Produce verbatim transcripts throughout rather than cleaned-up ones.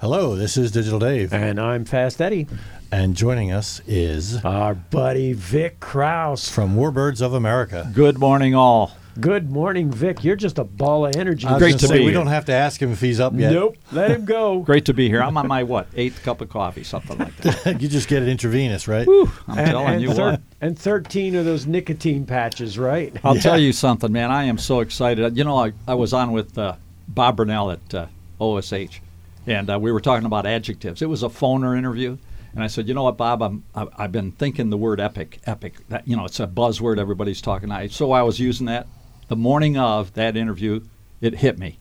Hello, this is Digital Dave. And I'm Fast Eddie. And joining us is our buddy Vic Krause from Warbirds of America. Good morning, all. Good morning, Vic. You're just a ball of energy. Great to say, be We here. don't have to ask him if he's up yet. Nope. Let him go. Great to be here. I'm on my, what, eighth cup of coffee, something like that. You just get it intravenous, right? Whew, I'm and, telling and you thir- what. And thirteen of those nicotine patches, right? I'll Yeah. tell you something, man. I am so excited. You know, I, I was on with uh, Bob Burnell at uh, O S H, and uh, we were talking about adjectives. It was a phoner interview. And I said, you know what, Bob, I'm, I- I've been thinking the word epic, epic. That, you know, it's a buzzword everybody's talking. I, so I was using that. The morning of that interview, it hit me.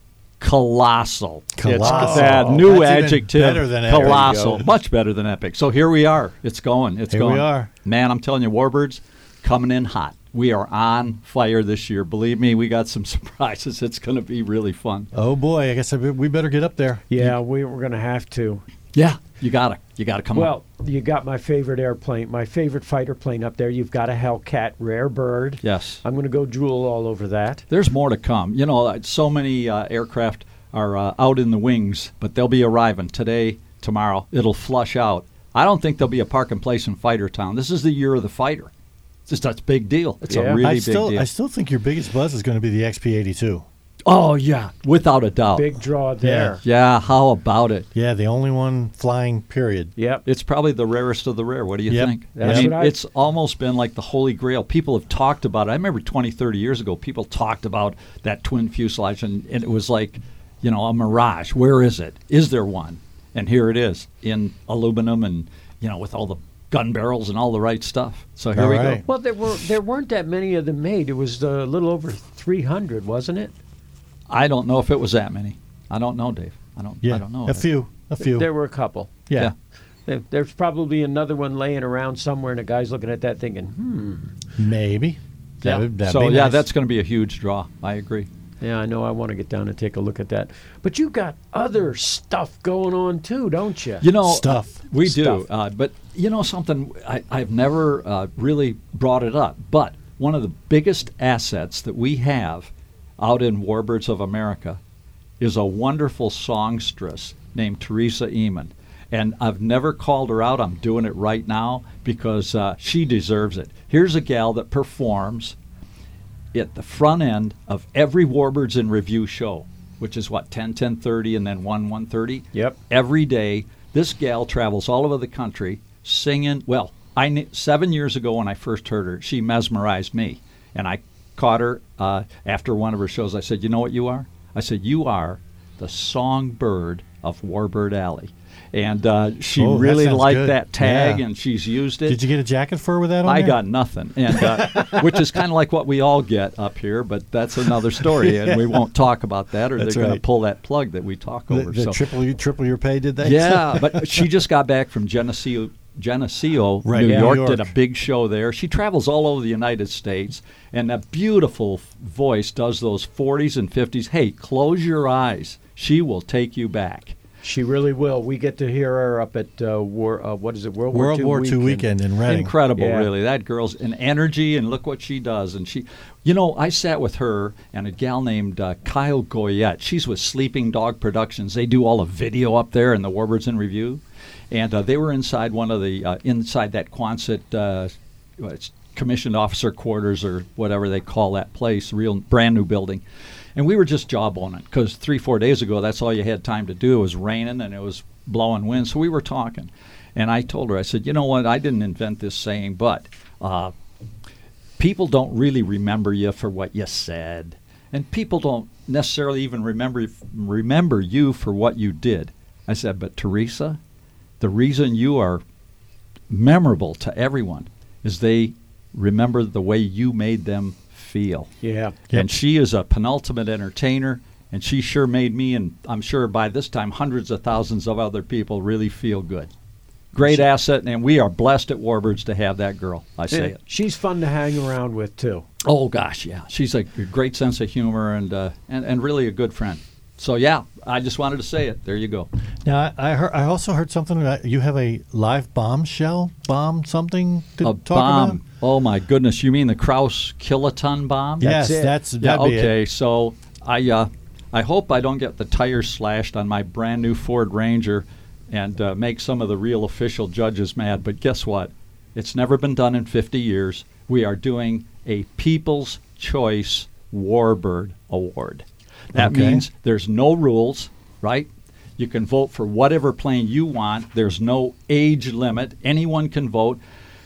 Colossal. Colossal. It's that new That's even adjective. better than epic. Colossal. There you go. Much better than epic. So here we are. It's going. It's Here going. we are. Man, I'm telling you, Warbirds coming in hot. We are on fire this year. Believe me, we got some surprises. It's going to be really fun. Oh, boy. I guess I, we better get up there. Yeah, we, we're going to have to. Yeah, you got to. You got to come Well, on. you got my favorite airplane, my favorite fighter plane up there. You've got a Hellcat, rare bird. Yes. I'm going to go drool all over that. There's more to come. You know, uh, so many uh, aircraft are uh, out in the wings, but they'll be arriving today, tomorrow. It'll flush out. I don't think there'll be a park and place in Fighter Town. This is the year of the fighter. It's just that's a big deal. It's Yeah. a really I big still, deal. I still think your biggest buzz is going to be the X P eighty-two. Oh, yeah, without a doubt. Big draw there. Yeah, how about it? Yeah, the only one flying, period. Yep. It's probably the rarest of the rare. What do you Yep. think? That's I mean, what I- it's almost been like the holy grail. People have talked about it. I remember twenty, thirty years ago, people talked about that twin fuselage, and, and it was like, you know, a mirage. Where is it? Is there one? And here it is in aluminum and, you know, with all the gun barrels and all the right stuff. So here All we right. go. Well, there were there weren't that many of them made. It was a little over three hundred, wasn't it? I don't know if it was that many. I don't know, Dave. I don't. Yeah, I don't know. a few, a few. There were a couple. yeah. yeah. There, there's probably another one laying around somewhere, and a guy's looking at that thinking, hmm. Maybe. That Yeah. would- that'd So be yeah, nice. that's going to be a huge draw. I agree. Yeah, I know. I want to get down and take a look at that. But you got other stuff going on too, don't you? You know, Stuff. We Stuff. do, uh, but you know something. I, I've never uh, really brought it up, but one of the biggest assets that we have out in Warbirds of America is a wonderful songstress named Teresa Eamon. And I've never called her out. I'm doing it right now because uh, she deserves it. Here's a gal that performs at the front end of every Warbirds in Review show, which is what, ten, ten thirty, and then one, one thirty? Yep. Every day. This gal travels all over the country singing. Well, I kn- seven years ago when I first heard her, she mesmerized me. And I caught her uh, after one of her shows. I said, you know what you are? I said, you are the songbird of Warbird Alley. And uh, she Oh, that really sounds liked good. that tag, Yeah. and she's used it. Did you get a jacket for her with that on I there? got nothing, and uh, which is kind of like what we all get up here, but that's another story, and we won't talk about that, or That's they're going right. to pull that plug that we talk The, over. the so. triple, you, triple your pay, did they? Yeah, but she just got back from Geneseo, Geneseo Right, New yeah. York, New York. did a big show there. She travels all over the United States, and that beautiful f- voice does those forties and fifties. Hey, close your eyes. She will take you back. She really will. We get to hear her up at uh, war. Uh, what is it? World, World War War II Two weekend in Reading. Incredible, Yeah. really. That girl's an energy, and look what she does. And she, you know, I sat with her and a gal named uh, Kyle Goyette. She's with Sleeping Dog Productions. They do all the video up there in the Warbirds in Review, and uh, they were inside one of the uh, inside that Quonset uh, it's commissioned officer quarters or whatever they call that place, real brand new building. And we were just jawboning because three, four days ago, that's all you had time to do. It was raining and it was blowing wind. So we were talking. And I told her, I said, you know what? I didn't invent this saying, but uh, people don't really remember you for what you said. And people don't necessarily even remember remember you for what you did. I said, but Teresa, the reason you are memorable to everyone is they remember the way you made them feel. Yeah. And she is a penultimate entertainer, and she sure made me, and I'm sure by this time hundreds of thousands of other people really feel good. Great asset, and we are blessed at Warbirds to have that girl. I say Yeah, it. She's fun to hang around with too. Oh gosh, yeah, she's a great sense of humor and uh, and and really a good friend. So yeah, I just wanted to say it. There you go. Now I I, heard, I also heard something about you have a live bombshell bomb something to A talk bomb. about. Oh my goodness, you mean the Krause kiloton bomb? Yes, it. that's Yeah. that'd be Okay. it. So I uh, I hope I don't get the tires slashed on my brand new Ford Ranger and uh, make some of the real official judges mad. But guess what? It's never been done in fifty years. We are doing a People's Choice Warbird Award. That Okay. means there's no rules, right? You can vote for whatever plane you want. There's no age limit. Anyone can vote.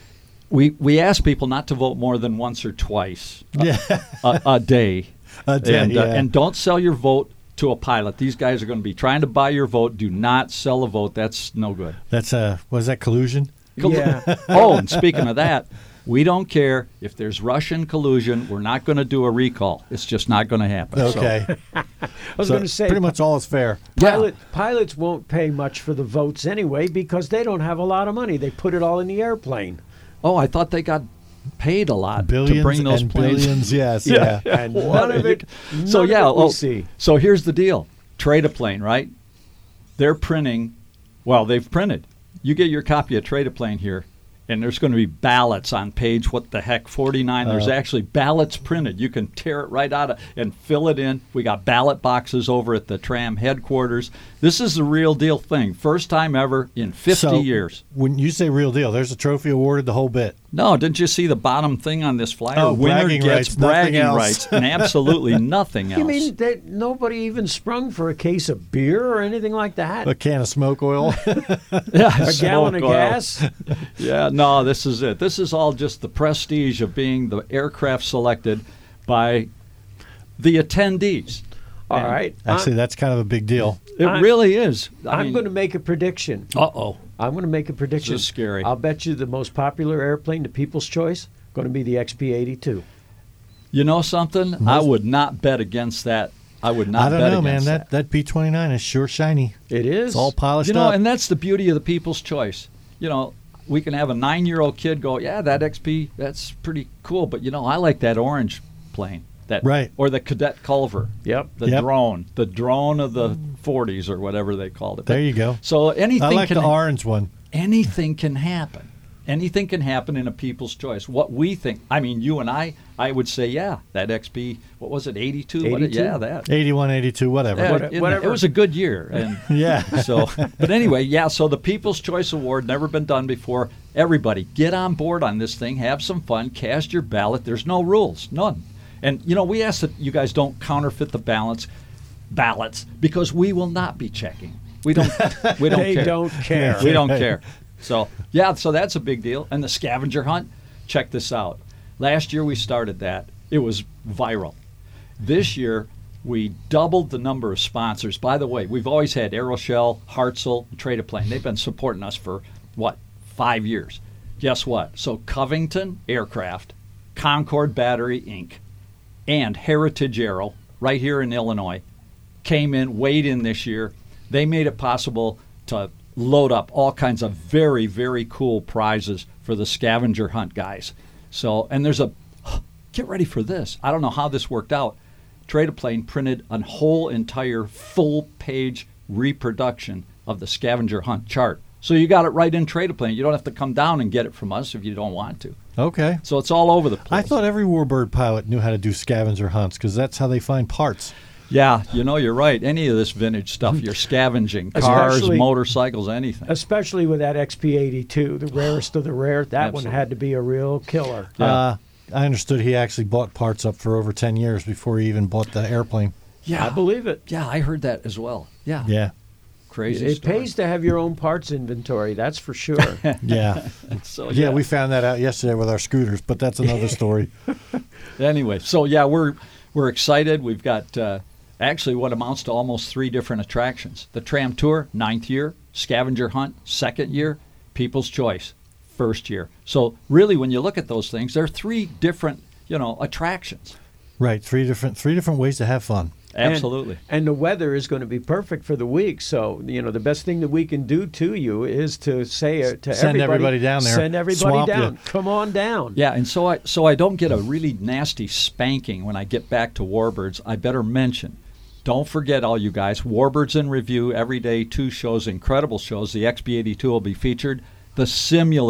We we ask people not to vote more than once or twice a, Yeah. a, a day. A day, and, uh, yeah. and don't sell your vote to a pilot. These guys are going to be trying to buy your vote. Do not sell a vote. That's no good. That's uh, was that collusion? Yeah. Oh, and speaking of that, we don't care if there's Russian collusion. We're not going to do a recall. It's just not going to happen. So- Okay. I was So going to say, pretty much all is fair. pilot, pilots won't pay much for the votes anyway because they don't have a lot of money. They put it all in the airplane. oh, I thought they got paid a lot Billions to bring those and planes. billions, yes, yeah. And What none are of you- it, So none yeah, of it we well, see. so here's the deal: trade a plane, right? They're printing. Well, they've printed. You get your copy of Trade a Plane here, and there's going to be ballots on page what the heck forty-nine. There's Uh. actually ballots printed. You can tear it right out of and fill it in. We got ballot boxes over at the Tram headquarters. This is the real deal thing. First time ever in fifty So, years. When you say real deal, there's a trophy awarded, the whole bit. No, didn't you see the bottom thing on this flyer? Oh, Winner bragging gets rights, nothing bragging else. rights and absolutely nothing else. You mean that nobody even sprung for a case of beer or anything like that? A can of smoke oil. yeah, a gallon of smoke oil. gas? Yeah, no, this is it. This is all just the prestige of being the aircraft selected by the attendees. All And right. Actually, I'm, that's kind of a big deal. It I'm- really is. I I'm going to make a prediction. Uh-oh. I'm going to make a prediction. This is scary. I'll bet you the most popular airplane, the People's Choice, going to be the X P eighty-two. You know something? I would not bet against that. I would not I don't bet know, man. against That that P twenty-nine is sure shiny. It is. It's all polished You know, up. and that's the beauty of the People's Choice. You know, we can have a nine-year-old kid go, yeah, that X P, that's pretty cool, but, you know, I like that orange plane. That, Right. Or the Cadet Culver. Yep. The Yep. drone. The drone of the forties or whatever they called it. There But- you go. So anything I like can the orange one. anything can happen. Anything can happen in a People's Choice. What we think, I mean, you and I, I would say, yeah, that X P, what was it, eighty-two? What it- eighty-two? yeah, that. eighty-one, eighty-two, whatever. Yeah, What- it, whatever. it was a good year. And Yeah. so, but anyway, yeah, so the People's Choice Award, never been done before. Everybody, get on board on this thing. Have some fun. Cast your ballot. There's no rules. None. And, you know, we ask that you guys don't counterfeit the ballots, ballots because we will not be checking. We don't, we don't They care. don't care. We don't care. So, yeah, so that's a big deal. And the scavenger hunt, check this out. Last year we started that. It was viral. This year we doubled the number of sponsors. By the way, we've always had Aeroshell, Hartzell, and Trade a Plane. They've been supporting us for, what, five years. Guess what? So Covington Aircraft, Concord Battery, Incorporated, and Heritage Aero, right here in Illinois, came in, weighed in this year. They made it possible to load up all kinds of very, very cool prizes for the scavenger hunt guys. So, and there's a, get ready for this. I don't know how this worked out. Trade a Plane printed a whole entire full page reproduction of the scavenger hunt chart. So you got it right in Trade a Plane. You don't have to come down and get it from us if you don't want to. Okay. So it's all over the place. I thought every Warbird pilot knew how to do scavenger hunts because that's how they find parts. Yeah, you know, you're right. Any of this vintage stuff, you're scavenging. Cars, Especially- motorcycles, anything. Especially with that X P eighty-two, the rarest of the rare. That Absolutely. one had to be a real killer. Yeah. Uh, I understood he actually bought parts up for over ten years before he even bought the airplane. Yeah, I believe it. Yeah, I heard that as well. Yeah, Yeah. crazy. It story. pays to have your own parts inventory, that's for sure. Yeah. So Yeah, we found that out yesterday with our scooters, but that's another story. Anyway, so yeah, we're we're excited. We've got uh, actually what amounts to almost three different attractions: the Tram Tour, ninth year; Scavenger Hunt, second year; People's Choice, first year. So really, when you look at those things, there are three different, you know, attractions. Right. Three different three different ways to have fun. Absolutely. And, and the weather is going to be perfect for the week. So, you know, the best thing that we can do to you is to say uh, to Send everybody, everybody down there. Send everybody Swamp down. you. Come on down. Yeah, and so I so I don't get a really nasty spanking when I get back to Warbirds. I better mention, don't forget, all you guys, Warbirds in Review every day, two shows, incredible shows. The X P eighty-two will be featured. The simulator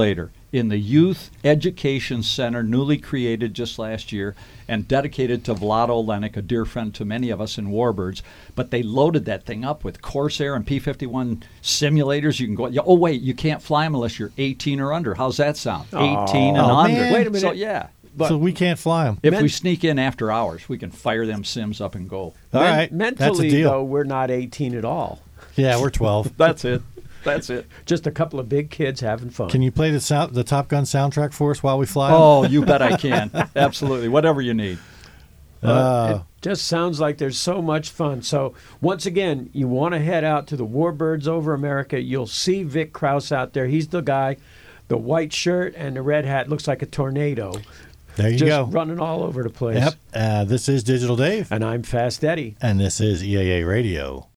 in the Youth Education Center, newly created just last year and dedicated to Vlad Olenek, a dear friend to many of us in Warbirds. But they loaded that thing up with Corsair and P fifty-one simulators. You can go, oh, wait, you can't fly them unless you're eighteen or under. How's that sound? Oh. eighteen and Oh, under. man. Wait a minute. So, yeah. But so we can't fly them. If Men- we sneak in after hours, we can fire them sims up and go. All men- right, mentally, that's a deal. though, we're not eighteen at all. Yeah, we're twelve. That's it. That's it. Just a couple of big kids having fun. Can you play the sound, the Top Gun soundtrack for us while we fly? 'em? Oh, you bet I can. Absolutely. Whatever you need. Uh, it just sounds like there's so much fun. So once again, you want to head out to the Warbirds Over America. You'll see Vic Krause out there. He's the guy, the white shirt and the red hat. Looks like a tornado. There you just go. running all over the place. Yep. Uh, this is Digital Dave, And I'm Fast Eddie. and this is E A A Radio.